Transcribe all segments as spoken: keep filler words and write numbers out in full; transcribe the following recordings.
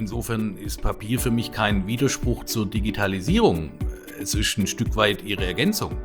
insofern ist Papier für mich kein Widerspruch zur Digitalisierung. Es ist ein Stück weit ihre Ergänzung.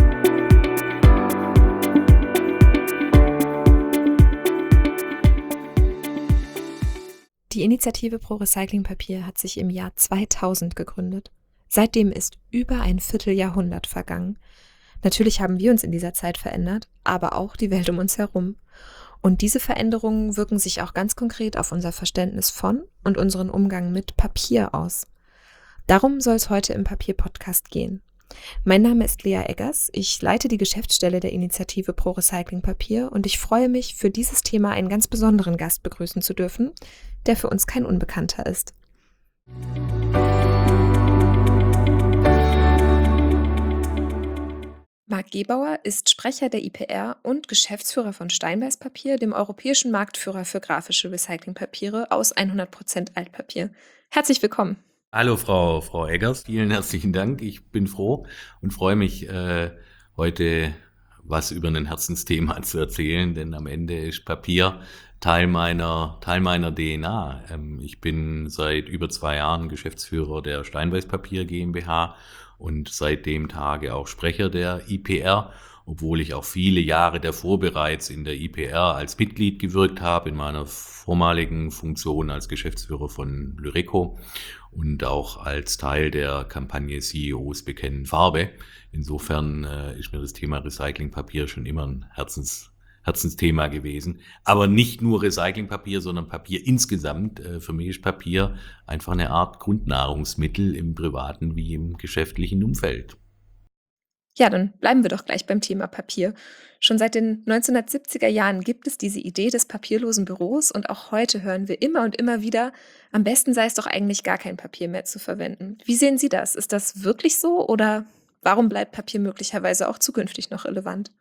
Die Initiative Pro Recycling Papier hat sich im Jahr zweitausend gegründet. Seitdem ist über ein Vierteljahrhundert vergangen. Natürlich haben wir uns in dieser Zeit verändert, aber auch die Welt um uns herum. Und diese Veränderungen wirken sich auch ganz konkret auf unser Verständnis von und unseren Umgang mit Papier aus. Darum soll es heute im Papier-Podcast gehen. Mein Name ist Lea Eggers, ich leite die Geschäftsstelle der Initiative Pro Recycling Papier und ich freue mich, für dieses Thema einen ganz besonderen Gast begrüßen zu dürfen, der für uns kein Unbekannter ist. Marc Gebauer ist Sprecher der I P R und Geschäftsführer von Steinbeis Papier, dem europäischen Marktführer für grafische Recyclingpapiere aus hundert Prozent Altpapier. Herzlich willkommen. Hallo Frau, Frau Eggers, vielen herzlichen Dank. Ich bin froh und freue mich, äh, heute was über ein Herzensthema zu erzählen, denn am Ende ist Papier Teil meiner, Teil meiner D N A. Ähm, ich bin seit über zwei Jahren Geschäftsführer der Steinbeis Papier GmbH und seit dem Tage auch Sprecher der I P R, obwohl ich auch viele Jahre davor bereits in der I P R als Mitglied gewirkt habe, in meiner vormaligen Funktion als Geschäftsführer von Lyreco und auch als Teil der Kampagne C E Os bekennen Farbe. Insofern äh, ist mir das Thema Recyclingpapier schon immer ein Herzens Herzensthema gewesen. Aber nicht nur Recyclingpapier, sondern Papier insgesamt. Für mich ist Papier einfach eine Art Grundnahrungsmittel im privaten wie im geschäftlichen Umfeld. Ja, dann bleiben wir doch gleich beim Thema Papier. Schon seit den neunzehnhundertsiebziger Jahren gibt es diese Idee des papierlosen Büros und auch heute hören wir immer und immer wieder, am besten sei es doch eigentlich gar kein Papier mehr zu verwenden. Wie sehen Sie das? Ist das wirklich so oder warum bleibt Papier möglicherweise auch zukünftig noch relevant?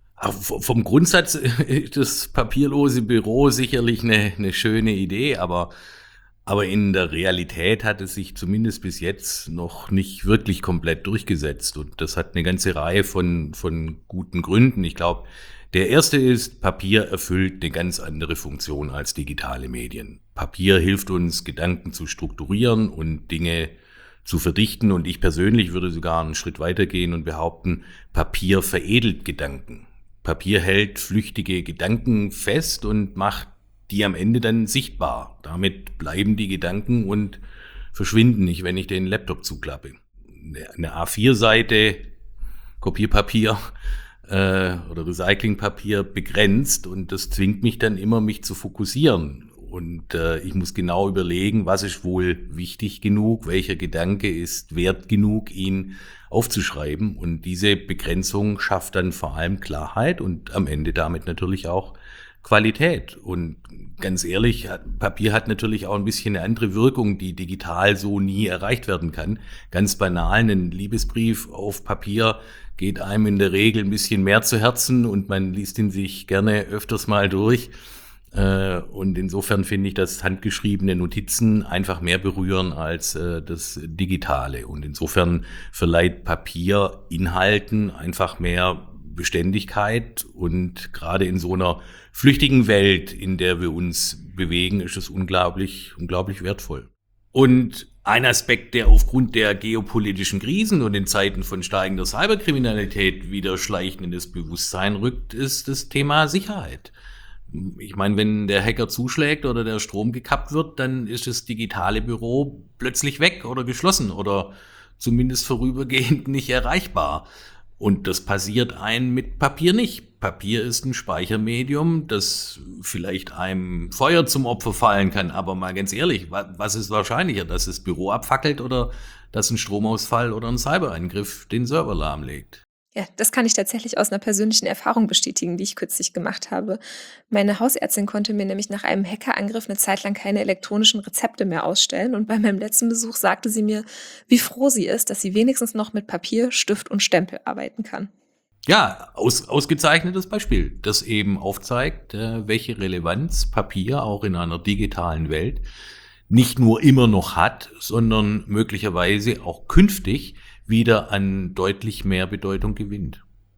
Vom Grundsatz ist das papierlose Büro sicherlich eine, eine schöne Idee, aber, aber in der Realität hat es sich zumindest bis jetzt noch nicht wirklich komplett durchgesetzt. Und das hat eine ganze Reihe von, von guten Gründen. Ich glaube, der erste ist, Papier erfüllt eine ganz andere Funktion als digitale Medien. Papier hilft uns, Gedanken zu strukturieren und Dinge zu verdichten. Und ich persönlich würde sogar einen Schritt weitergehen und behaupten, Papier veredelt Gedanken. Papier hält flüchtige Gedanken fest und macht die am Ende dann sichtbar. Damit bleiben die Gedanken und verschwinden nicht, wenn ich den Laptop zuklappe. Eine A vier Seite Kopierpapier äh, oder Recyclingpapier begrenzt und das zwingt mich dann immer, mich zu fokussieren. Und äh, ich muss genau überlegen, was ist wohl wichtig genug, welcher Gedanke ist wert genug, ihn aufzuschreiben. Und diese Begrenzung schafft dann vor allem Klarheit und am Ende damit natürlich auch Qualität. Und ganz ehrlich, Papier hat natürlich auch ein bisschen eine andere Wirkung, die digital so nie erreicht werden kann. Ganz banal, ein Liebesbrief auf Papier geht einem in der Regel ein bisschen mehr zu Herzen und man liest ihn sich gerne öfters mal durch. Und insofern finde ich, dass handgeschriebene Notizen einfach mehr berühren als äh, das Digitale. Und insofern verleiht Papier Inhalten einfach mehr Beständigkeit. Und gerade in so einer flüchtigen Welt, in der wir uns bewegen, ist es unglaublich, unglaublich wertvoll. Und ein Aspekt, der aufgrund der geopolitischen Krisen und in Zeiten von steigender Cyberkriminalität wieder schleichend in das Bewusstsein rückt, ist das Thema Sicherheit. Ich meine, wenn der Hacker zuschlägt oder der Strom gekappt wird, dann ist das digitale Büro plötzlich weg oder geschlossen oder zumindest vorübergehend nicht erreichbar. Und das passiert einem mit Papier nicht. Papier ist ein Speichermedium, das vielleicht einem Feuer zum Opfer fallen kann. Aber mal ganz ehrlich, was ist wahrscheinlicher, dass das Büro abfackelt oder dass ein Stromausfall oder ein Cyberangriff den Server lahmlegt? Ja, das kann ich tatsächlich aus einer persönlichen Erfahrung bestätigen, die ich kürzlich gemacht habe. Meine Hausärztin konnte mir nämlich nach einem Hackerangriff eine Zeit lang keine elektronischen Rezepte mehr ausstellen und bei meinem letzten Besuch sagte sie mir, wie froh sie ist, dass sie wenigstens noch mit Papier, Stift und Stempel arbeiten kann. Ja, aus, ausgezeichnetes Beispiel, das eben aufzeigt, äh, welche Relevanz Papier auch in einer digitalen Welt nicht nur immer noch hat, sondern möglicherweise auch künftig wieder an deutlich mehr Bedeutung gewinnt.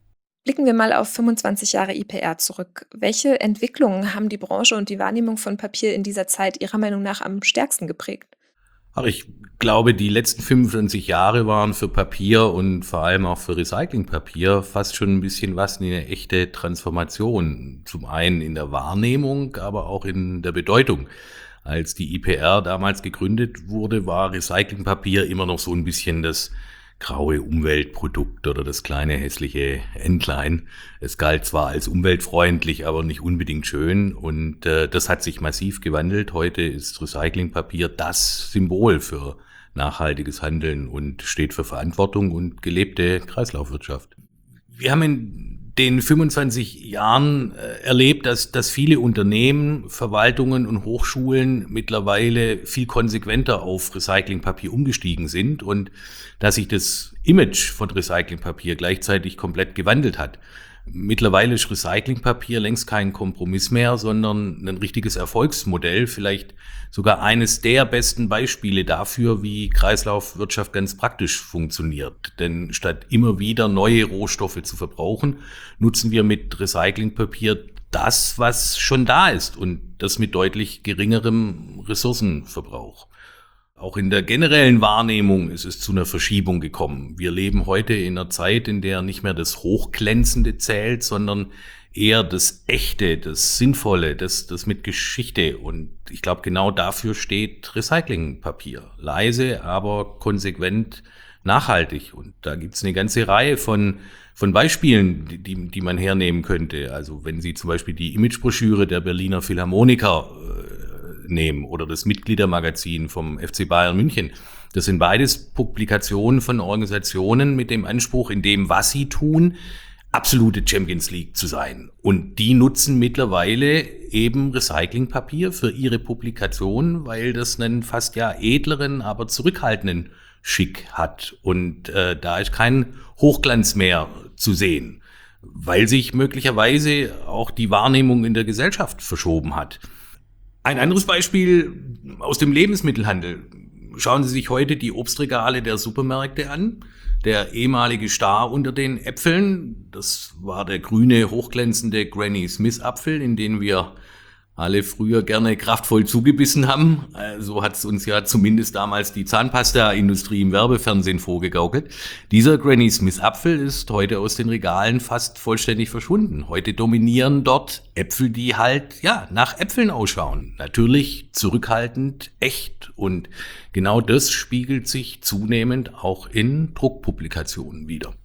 Blicken wir mal auf fünfundzwanzig Jahre I P R zurück. Welche Entwicklungen haben die Branche und die Wahrnehmung von Papier in dieser Zeit Ihrer Meinung nach am stärksten geprägt? Aber ich glaube, die letzten fünfundzwanzig Jahre waren für Papier und vor allem auch für Recyclingpapier fast schon ein bisschen was wie eine echte Transformation. Zum einen in der Wahrnehmung, aber auch in der Bedeutung. Als die I P R damals gegründet wurde, war Recyclingpapier immer noch so ein bisschen das graue Umweltprodukt oder das kleine hässliche Entlein. Es galt zwar als umweltfreundlich, aber nicht unbedingt schön, und äh, das hat sich massiv gewandelt. Heute ist Recyclingpapier das Symbol für nachhaltiges Handeln und steht für Verantwortung und gelebte Kreislaufwirtschaft. Wir haben in den fünfundzwanzig Jahren äh, erlebt, dass, dass viele Unternehmen, Verwaltungen und Hochschulen mittlerweile viel konsequenter auf Recyclingpapier umgestiegen sind und dass sich das Image von Recyclingpapier gleichzeitig komplett gewandelt hat. Mittlerweile ist Recyclingpapier längst kein Kompromiss mehr, sondern ein richtiges Erfolgsmodell, vielleicht sogar eines der besten Beispiele dafür, wie Kreislaufwirtschaft ganz praktisch funktioniert. Denn statt immer wieder neue Rohstoffe zu verbrauchen, nutzen wir mit Recyclingpapier das, was schon da ist, und das mit deutlich geringerem Ressourcenverbrauch. Auch in der generellen Wahrnehmung ist es zu einer Verschiebung gekommen. Wir leben heute in einer Zeit, in der nicht mehr das Hochglänzende zählt, sondern eher das Echte, das Sinnvolle, das, das mit Geschichte. Und ich glaube, genau dafür steht Recyclingpapier. Leise, aber konsequent nachhaltig. Und da gibt's eine ganze Reihe von von Beispielen, die, die man hernehmen könnte. Also wenn Sie zum Beispiel die Imagebroschüre der Berliner Philharmoniker äh, nehmen oder das Mitgliedermagazin vom F C Bayern München. Das sind beides Publikationen von Organisationen mit dem Anspruch, in dem, was sie tun, absolute Champions League zu sein. Und die nutzen mittlerweile eben Recyclingpapier für ihre Publikationen, weil das einen fast ja edleren, aber zurückhaltenden Schick hat. Und äh, da ist kein Hochglanz mehr zu sehen, weil sich möglicherweise auch die Wahrnehmung in der Gesellschaft verschoben hat. Ein anderes Beispiel aus dem Lebensmittelhandel. Schauen Sie sich heute die Obstregale der Supermärkte an. Der ehemalige Star unter den Äpfeln, das war der grüne, hochglänzende Granny Smith Apfel, in den wir alle früher gerne kraftvoll zugebissen haben. So hat es uns ja zumindest damals die Zahnpasta-Industrie im Werbefernsehen vorgegaukelt. Dieser Granny Smith Apfel ist heute aus den Regalen fast vollständig verschwunden. Heute dominieren dort Äpfel, die halt ja nach Äpfeln ausschauen. Natürlich zurückhaltend, echt, und genau das spiegelt sich zunehmend auch in Druckpublikationen wider.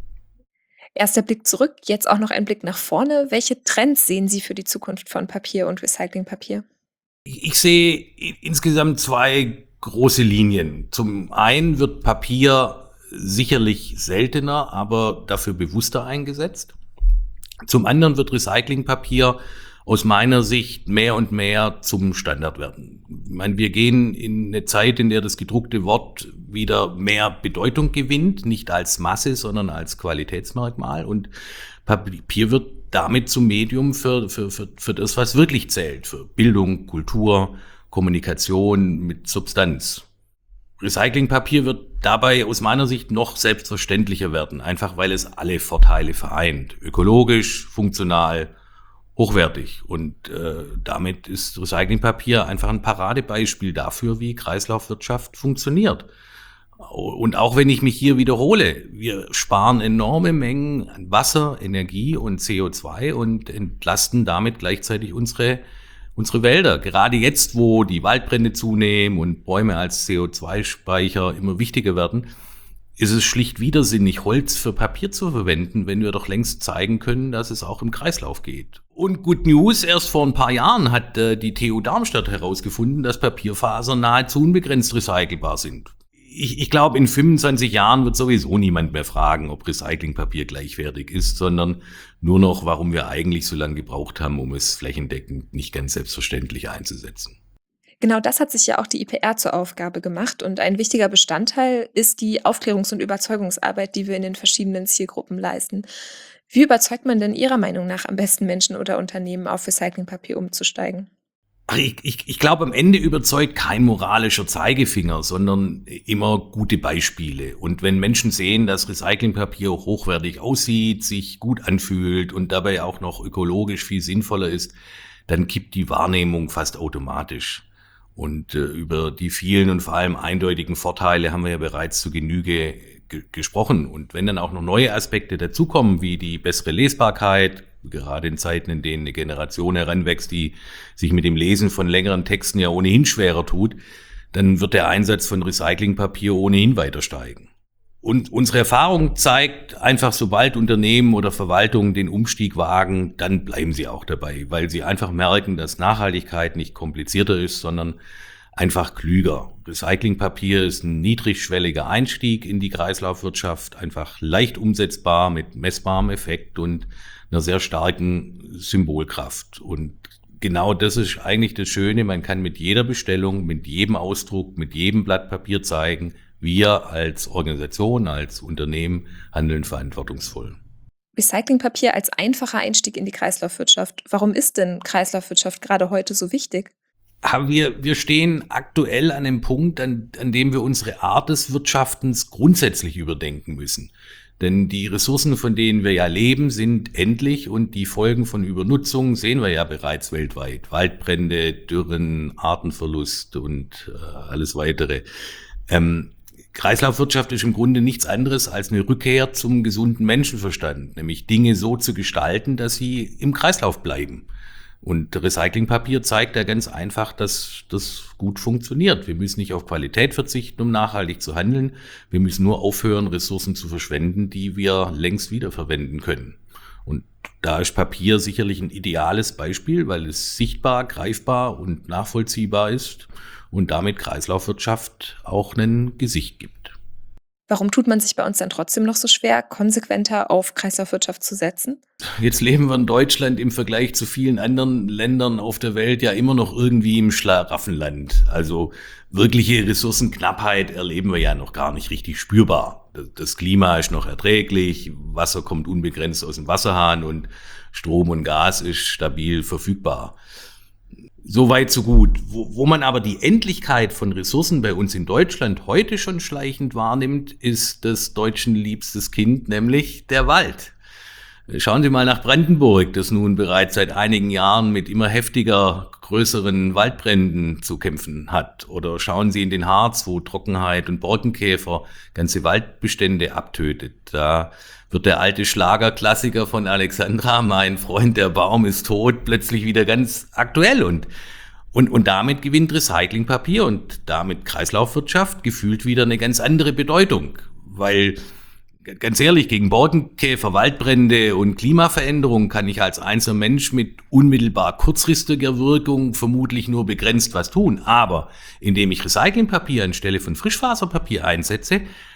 Erster Blick zurück, jetzt auch noch ein Blick nach vorne. Welche Trends sehen Sie für die Zukunft von Papier und Recyclingpapier? Ich ich sehe i- insgesamt zwei große Linien. Zum einen wird Papier sicherlich seltener, aber dafür bewusster eingesetzt. Zum anderen wird Recyclingpapier aus meiner Sicht mehr und mehr zum Standard werden. Ich meine, wir gehen in eine Zeit, in der das gedruckte Wort wieder mehr Bedeutung gewinnt, nicht als Masse, sondern als Qualitätsmerkmal. Und Papier wird damit zum Medium für, für, für, für das, was wirklich zählt, für Bildung, Kultur, Kommunikation mit Substanz. Recyclingpapier wird dabei aus meiner Sicht noch selbstverständlicher werden, einfach weil es alle Vorteile vereint. Ökologisch, funktional, hochwertig. Und äh, damit ist Recyclingpapier einfach ein Paradebeispiel dafür, wie Kreislaufwirtschaft funktioniert. Und auch wenn ich mich hier wiederhole, wir sparen enorme Mengen an Wasser, Energie und C O zwei und entlasten damit gleichzeitig unsere unsere Wälder. Gerade jetzt, wo die Waldbrände zunehmen und Bäume als C O zwei Speicher immer wichtiger werden, ist es schlicht widersinnig, Holz für Papier zu verwenden, wenn wir doch längst zeigen können, dass es auch im Kreislauf geht. Und Good News, erst vor ein paar Jahren hat äh, die T U Darmstadt herausgefunden, dass Papierfasern nahezu unbegrenzt recycelbar sind. Ich, ich glaube, in fünfundzwanzig Jahren wird sowieso niemand mehr fragen, ob Recyclingpapier gleichwertig ist, sondern nur noch, warum wir eigentlich so lange gebraucht haben, um es flächendeckend nicht ganz selbstverständlich einzusetzen. Genau das hat sich ja auch die I P R zur Aufgabe gemacht, und ein wichtiger Bestandteil ist die Aufklärungs- und Überzeugungsarbeit, die wir in den verschiedenen Zielgruppen leisten. Wie überzeugt man denn Ihrer Meinung nach am besten Menschen oder Unternehmen, auf Recyclingpapier umzusteigen? Ach, ich, ich, ich glaube, am Ende überzeugt kein moralischer Zeigefinger, sondern immer gute Beispiele. Und wenn Menschen sehen, dass Recyclingpapier hochwertig aussieht, sich gut anfühlt und dabei auch noch ökologisch viel sinnvoller ist, dann kippt die Wahrnehmung fast automatisch. Und äh, über die vielen und vor allem eindeutigen Vorteile haben wir ja bereits zu Genüge ge- gesprochen. Und wenn dann auch noch neue Aspekte dazukommen, wie die bessere Lesbarkeit, gerade in Zeiten, in denen eine Generation heranwächst, die sich mit dem Lesen von längeren Texten ja ohnehin schwerer tut, dann wird der Einsatz von Recyclingpapier ohnehin weiter steigen. Und unsere Erfahrung zeigt einfach, sobald Unternehmen oder Verwaltungen den Umstieg wagen, dann bleiben sie auch dabei, weil sie einfach merken, dass Nachhaltigkeit nicht komplizierter ist, sondern einfach klüger. Recyclingpapier ist ein niedrigschwelliger Einstieg in die Kreislaufwirtschaft, einfach leicht umsetzbar mit messbarem Effekt und einer sehr starken Symbolkraft. Und genau das ist eigentlich das Schöne, man kann mit jeder Bestellung, mit jedem Ausdruck, mit jedem Blatt Papier zeigen, wir als Organisation, als Unternehmen handeln verantwortungsvoll. Recyclingpapier als einfacher Einstieg in die Kreislaufwirtschaft. Warum ist denn Kreislaufwirtschaft gerade heute so wichtig? Aber wir, wir stehen aktuell an einem Punkt, an, an dem wir unsere Art des Wirtschaftens grundsätzlich überdenken müssen. Denn die Ressourcen, von denen wir ja leben, sind endlich und die Folgen von Übernutzung sehen wir ja bereits weltweit. Waldbrände, Dürren, Artenverlust und äh, alles weitere. Ähm, Kreislaufwirtschaft ist im Grunde nichts anderes als eine Rückkehr zum gesunden Menschenverstand, nämlich Dinge so zu gestalten, dass sie im Kreislauf bleiben. Und Recyclingpapier zeigt ja ganz einfach, dass das gut funktioniert. Wir müssen nicht auf Qualität verzichten, um nachhaltig zu handeln. Wir müssen nur aufhören, Ressourcen zu verschwenden, die wir längst wiederverwenden können. Und da ist Papier sicherlich ein ideales Beispiel, weil es sichtbar, greifbar und nachvollziehbar ist und damit Kreislaufwirtschaft auch ein Gesicht gibt. Warum tut man sich bei uns dann trotzdem noch so schwer, konsequenter auf Kreislaufwirtschaft zu setzen? Jetzt leben wir in Deutschland im Vergleich zu vielen anderen Ländern auf der Welt ja immer noch irgendwie im Schlaraffenland. Also wirkliche Ressourcenknappheit erleben wir ja noch gar nicht richtig spürbar. Das Klima ist noch erträglich, Wasser kommt unbegrenzt aus dem Wasserhahn und Strom und Gas ist stabil verfügbar. So weit, so gut. Wo, wo man aber die Endlichkeit von Ressourcen bei uns in Deutschland heute schon schleichend wahrnimmt, ist des Deutschen liebstes Kind, nämlich der Wald. Schauen Sie mal nach Brandenburg, das nun bereits seit einigen Jahren mit immer heftiger, größeren Waldbränden zu kämpfen hat. Oder schauen Sie in den Harz, wo Trockenheit und Borkenkäfer ganze Waldbestände abtötet. Da wird der alte Schlagerklassiker von Alexandra, mein Freund, der Baum ist tot, plötzlich wieder ganz aktuell. Und, und, und damit gewinnt Recyclingpapier und damit Kreislaufwirtschaft gefühlt wieder eine ganz andere Bedeutung. Weil, ganz ehrlich, gegen Borkenkäfer, Waldbrände und Klimaveränderungen kann ich als einzelner Mensch mit unmittelbar kurzfristiger Wirkung vermutlich nur begrenzt was tun. Aber indem ich Recyclingpapier anstelle von Frischfaserpapier einsetze,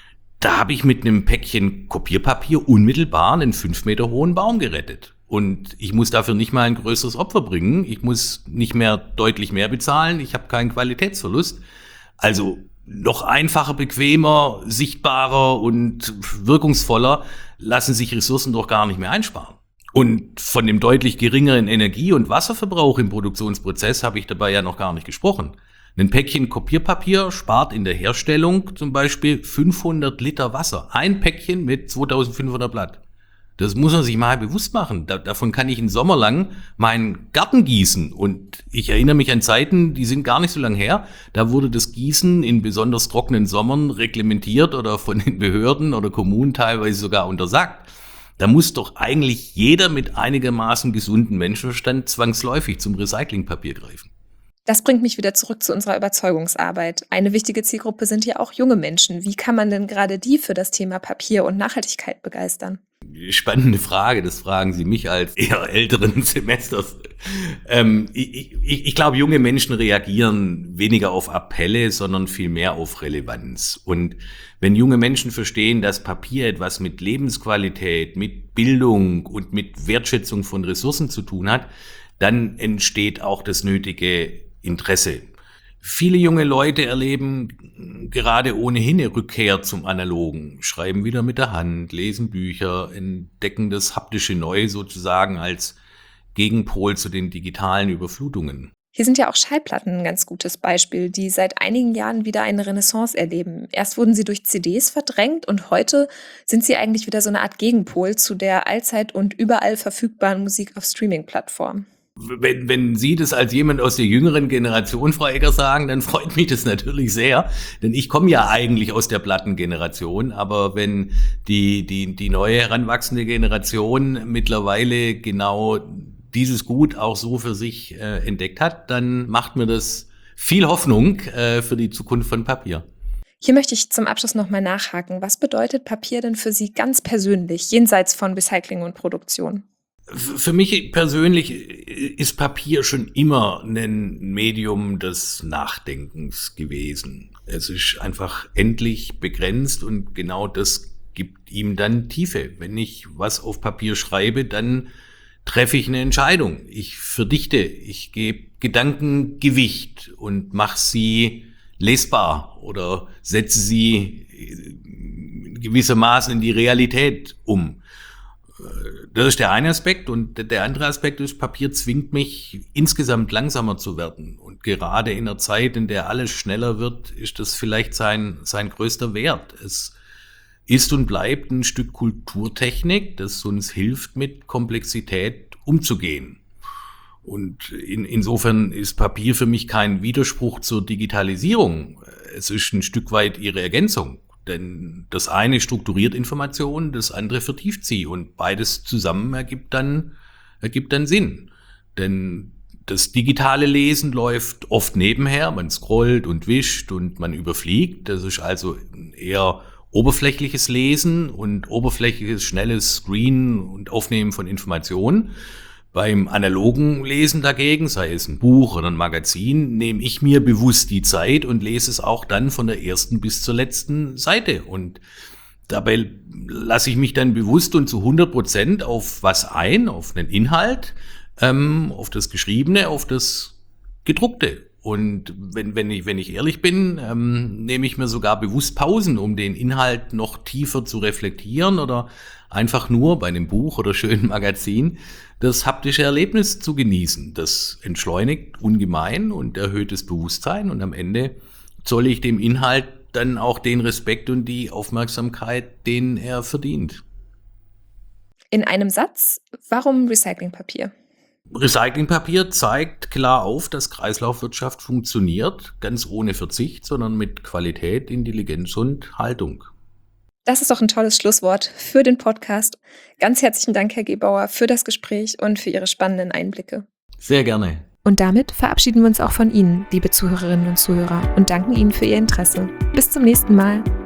da habe ich mit einem Päckchen Kopierpapier unmittelbar einen fünf Meter hohen Baum gerettet. Und ich muss dafür nicht mal ein größeres Opfer bringen. Ich muss nicht mehr deutlich mehr bezahlen. Ich habe keinen Qualitätsverlust. Also noch einfacher, bequemer, sichtbarer und wirkungsvoller lassen sich Ressourcen doch gar nicht mehr einsparen. Und von dem deutlich geringeren Energie- und Wasserverbrauch im Produktionsprozess habe ich dabei ja noch gar nicht gesprochen. Ein Päckchen Kopierpapier spart in der Herstellung zum Beispiel fünfhundert Liter Wasser. Ein Päckchen mit zweitausendfünfhundert Blatt. Das muss man sich mal bewusst machen. Da, davon kann ich einen Sommer lang meinen Garten gießen. Und ich erinnere mich an Zeiten, die sind gar nicht so lange her. Da wurde das Gießen in besonders trockenen Sommern reglementiert oder von den Behörden oder Kommunen teilweise sogar untersagt. Da muss doch eigentlich jeder mit einigermaßen gesunden Menschenverstand zwangsläufig zum Recyclingpapier greifen. Das bringt mich wieder zurück zu unserer Überzeugungsarbeit. Eine wichtige Zielgruppe sind ja auch junge Menschen. Wie kann man denn gerade die für das Thema Papier und Nachhaltigkeit begeistern? Spannende Frage, das fragen Sie mich als eher älteren Semesters. Ähm, ich, ich, ich glaube, junge Menschen reagieren weniger auf Appelle, sondern viel mehr auf Relevanz. Und wenn junge Menschen verstehen, dass Papier etwas mit Lebensqualität, mit Bildung und mit Wertschätzung von Ressourcen zu tun hat, dann entsteht auch das nötige Interesse. Viele junge Leute erleben gerade ohnehin eine Rückkehr zum Analogen, schreiben wieder mit der Hand, lesen Bücher, entdecken das haptische Neu sozusagen als Gegenpol zu den digitalen Überflutungen. Hier sind ja auch Schallplatten ein ganz gutes Beispiel, die seit einigen Jahren wieder eine Renaissance erleben. Erst wurden sie durch C Ds verdrängt und heute sind sie eigentlich wieder so eine Art Gegenpol zu der allzeit und überall verfügbaren Musik auf Streaming-Plattformen. Wenn, wenn Sie das als jemand aus der jüngeren Generation, Frau Egger, sagen, dann freut mich das natürlich sehr, denn ich komme ja eigentlich aus der Plattengeneration, aber wenn die, die, die neue heranwachsende Generation mittlerweile genau dieses Gut auch so für sich äh, entdeckt hat, dann macht mir das viel Hoffnung äh, für die Zukunft von Papier. Hier möchte ich zum Abschluss nochmal nachhaken. Was bedeutet Papier denn für Sie ganz persönlich, jenseits von Recycling und Produktion? Für mich persönlich ist Papier schon immer ein Medium des Nachdenkens gewesen. Es ist einfach endlich begrenzt und genau das gibt ihm dann Tiefe. Wenn ich was auf Papier schreibe, dann treffe ich eine Entscheidung. Ich verdichte, ich gebe Gedanken Gewicht und mache sie lesbar oder setze sie gewissermaßen in die Realität um. Das ist der eine Aspekt und der andere Aspekt ist, Papier zwingt mich, insgesamt langsamer zu werden. Und gerade in einer Zeit, in der alles schneller wird, ist das vielleicht sein, sein größter Wert. Es ist und bleibt ein Stück Kulturtechnik, das uns hilft, mit Komplexität umzugehen. Und in, insofern ist Papier für mich kein Widerspruch zur Digitalisierung. Es ist ein Stück weit ihre Ergänzung. Denn das eine strukturiert Informationen, das andere vertieft sie und beides zusammen ergibt dann, ergibt dann Sinn. Denn das digitale Lesen läuft oft nebenher, man scrollt und wischt und man überfliegt. Das ist also eher oberflächliches Lesen und oberflächliches, schnelles Screenen und Aufnehmen von Informationen. Beim analogen Lesen dagegen, sei es ein Buch oder ein Magazin, nehme ich mir bewusst die Zeit und lese es auch dann von der ersten bis zur letzten Seite. Und dabei lasse ich mich dann bewusst und zu hundert Prozent auf was ein, auf einen Inhalt, ähm, auf das Geschriebene, auf das Gedruckte. Und wenn, wenn ich, wenn ich ehrlich bin, ähm, nehme ich mir sogar bewusst Pausen, um den Inhalt noch tiefer zu reflektieren oder einfach nur bei einem Buch oder schönen Magazin das haptische Erlebnis zu genießen. Das entschleunigt ungemein und erhöht das Bewusstsein und am Ende zolle ich dem Inhalt dann auch den Respekt und die Aufmerksamkeit, den er verdient. In einem Satz, warum Recyclingpapier? Recyclingpapier zeigt klar auf, dass Kreislaufwirtschaft funktioniert, ganz ohne Verzicht, sondern mit Qualität, Intelligenz und Haltung. Das ist doch ein tolles Schlusswort für den Podcast. Ganz herzlichen Dank, Herr Gebauer, für das Gespräch und für Ihre spannenden Einblicke. Sehr gerne. Und damit verabschieden wir uns auch von Ihnen, liebe Zuhörerinnen und Zuhörer, und danken Ihnen für Ihr Interesse. Bis zum nächsten Mal.